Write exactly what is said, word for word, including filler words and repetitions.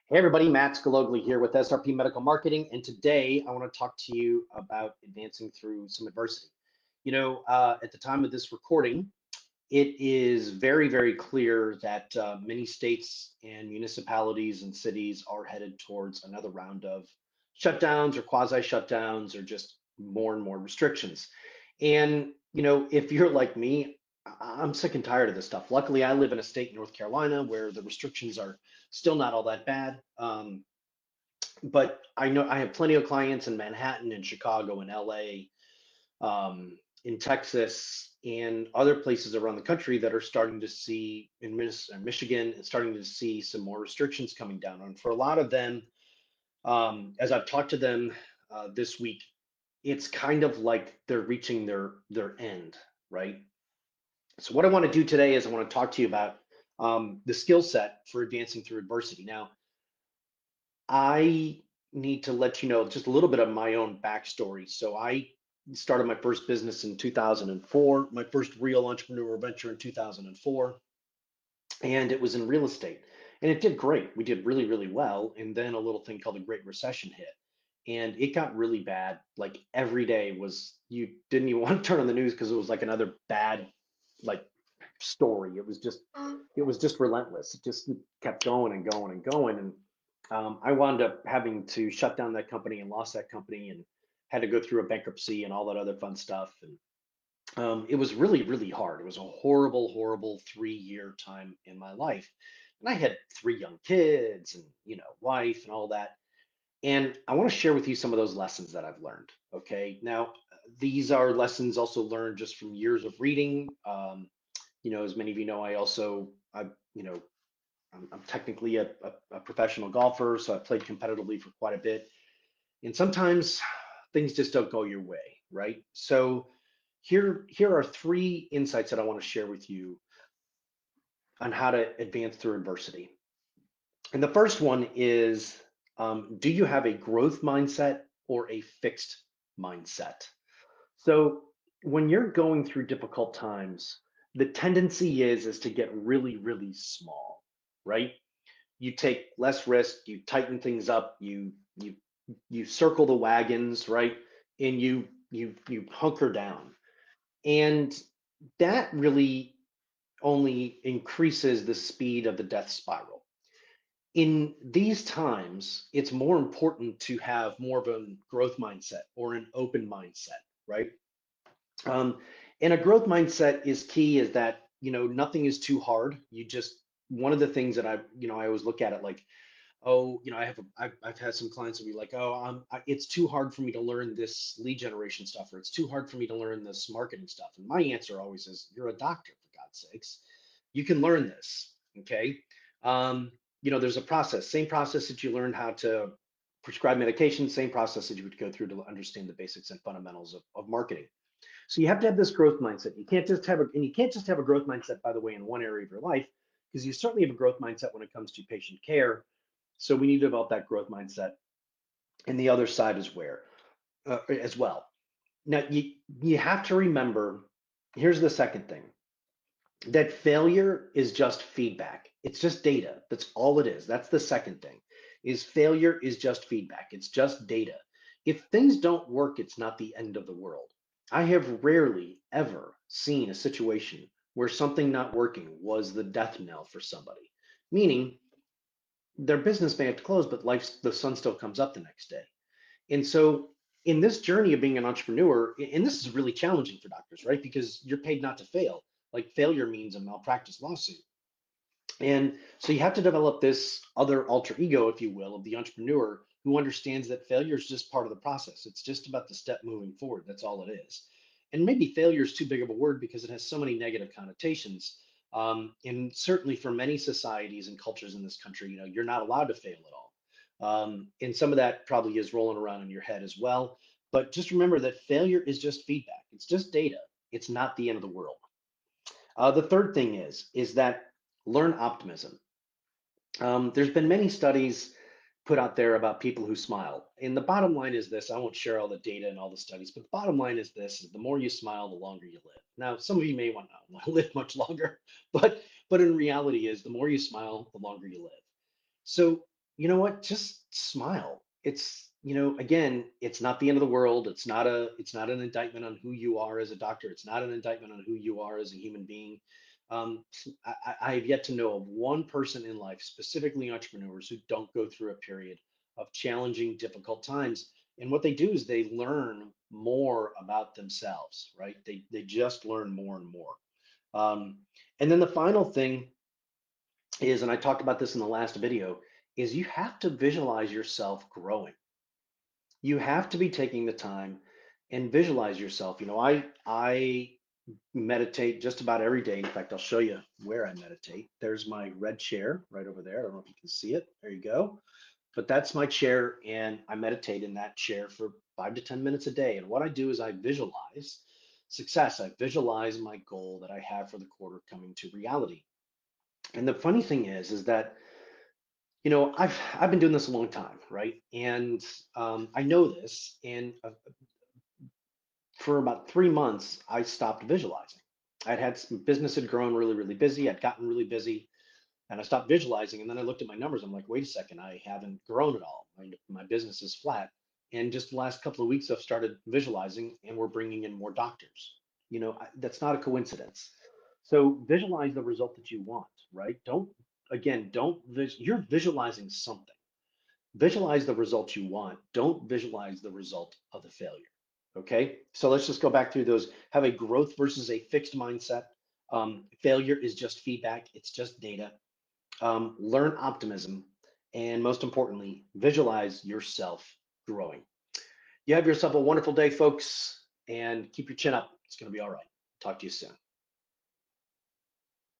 Hey everybody, Matt Scalogli here with S R P Medical Marketing, and today I want to talk to you about advancing through some adversity. You know, uh, at the time of this recording, it is very, very clear that uh, many states and municipalities and cities are headed towards another round of shutdowns or quasi shutdowns or just more and more restrictions. And, you know, if you're like me, I- I'm sick and tired of this stuff. Luckily, I live in a state in North Carolina where the restrictions are still not all that bad. Um, but I know I have plenty of clients in Manhattan and Chicago and L A, um, in Texas and other places around the country that are starting to see in Minis- uh, Michigan and starting to see some more restrictions coming down. And for a lot of them, um, as I've talked to them uh, this week, it's kind of like they're reaching their their end, right? So what I want to do today is I want to talk to you about um, the skill set for advancing through adversity. Now, I need to let you know just a little bit of my own backstory. So I started my first business in two thousand four, my first real entrepreneurial venture in two thousand four, and it was in real estate. And it did great. We did really, really well. And then a little thing called the Great Recession hit. And it got really bad. Like every day was, you didn't even want to turn on the news because it was like another bad, like story. It was just, it was just relentless. It just kept going and going and going. And um, I wound up having to shut down that company and lost that company and had to go through a bankruptcy and all that other fun stuff. And um, it was really, really hard. It was a horrible, horrible three year time in my life. And I had three young kids and, you know, wife and all that. And I want to share with you some of those lessons that I've learned. Okay. Now, these are lessons also learned just from years of reading. Um, you know, as many of you know, I also, I, you know, I'm, I'm technically a, a, a professional golfer, so I played competitively for quite a bit. And sometimes things just don't go your way, right? So here, here are three insights that I want to share with you on how to advance through adversity. And the first one is, um, do you have a growth mindset or a fixed mindset? So when you're going through difficult times, the tendency is is to get really, really small, right? You take less risk, you tighten things up, you you you circle the wagons, right? And you you you hunker down. And that really only increases the speed of the death spiral. In these times, it's more important to have more of a growth mindset or an open mindset, right? Um, and a growth mindset is key is that, you know, nothing is too hard. You just, one of the things that I, you know, I always look at it like, oh, you know, I have, a, I've, I've had some clients who be like, oh, I'm, I, it's too hard for me to learn this lead generation stuff, or it's too hard for me to learn this marketing stuff. And my answer always is, you're a doctor, for God's sakes. You can learn this, okay? Um, you know, there's a process, same process that you learned how to prescribe medication, same process that you would go through to understand the basics and fundamentals of, of marketing. So you have to have this growth mindset. You can't just have a, and you can't just have a growth mindset, by the way, in one area of your life, because you certainly have a growth mindset when it comes to patient care. So we need to develop that growth mindset. And the other side is where, uh, as well. Now you you have to remember. Here's the second thing: that failure is just feedback. It's just data. That's all it is. That's the second thing: is failure is just feedback. It's just data. If things don't work, it's not the end of the world. I have rarely ever seen a situation where something not working was the death knell for somebody, meaning their business may have to close, but life, the sun still comes up the next day. And so in this journey of being an entrepreneur, and this is really challenging for doctors, right? Because you're paid not to fail. Like failure means a malpractice lawsuit. And so you have to develop this other alter ego, if you will, of the entrepreneur who understands that failure is just part of the process. It's just about the step moving forward. That's all it is. And maybe failure is too big of a word because it has so many negative connotations. Um, and certainly for many societies and cultures in this country, you know, you're not allowed to fail at all. Um, and some of that probably is rolling around in your head as well. But just remember that failure is just feedback. It's just data. It's not the end of the world. Uh, the third thing is is that learn optimism. Um, there's been many studies put out there about people who smile. And the bottom line is this, I won't share all the data and all the studies, but the bottom line is this, is the more you smile, the longer you live. Now, some of you may want not want to live much longer, but but in reality is the more you smile, the longer you live. So you know what? Just smile. It's, you know, again, it's not the end of the world. It's not a, it's not an indictment on who you are as a doctor. It's not an indictment on who you are as a human being. Um, I, I I have yet to know of one person in life, specifically entrepreneurs, who don't go through a period of challenging, difficult times. And what they do is they learn more about themselves, right? They they just learn more and more. Um, and then the final thing is, and I talked about this in the last video, is you have to visualize yourself growing. You have to be taking the time and visualize yourself. You know, I I meditate just about every day. In fact, I'll show you where I meditate. There's my red chair right over there. I don't know if you can see it. There you go. But that's my chair, and I meditate in that chair for five to ten minutes a day. And what I do is I visualize success. I visualize my goal that I have for the quarter coming to reality. And the funny thing is, is that you know, I've I've been doing this a long time, right? And um, I know this. And uh, for about three months, I stopped visualizing. I'd had some business had grown really, really busy. I'd gotten really busy, and I stopped visualizing. And then I looked at my numbers. I'm like, wait a second, I haven't grown at all. My my business is flat. And just the last couple of weeks, I've started visualizing, and we're bringing in more doctors. You know, I, that's not a coincidence. So visualize the result that you want, right? Don't again, don't vis- you're visualizing something. Visualize the result you want. Don't visualize the result of the failure. Okay. So let's just go back through those. Have a growth versus a fixed mindset. Um, failure is just feedback, it's just data. Um, learn optimism. And most importantly, visualize yourself growing. You have yourself a wonderful day, folks, and keep your chin up. It's going to be all right. Talk to you soon.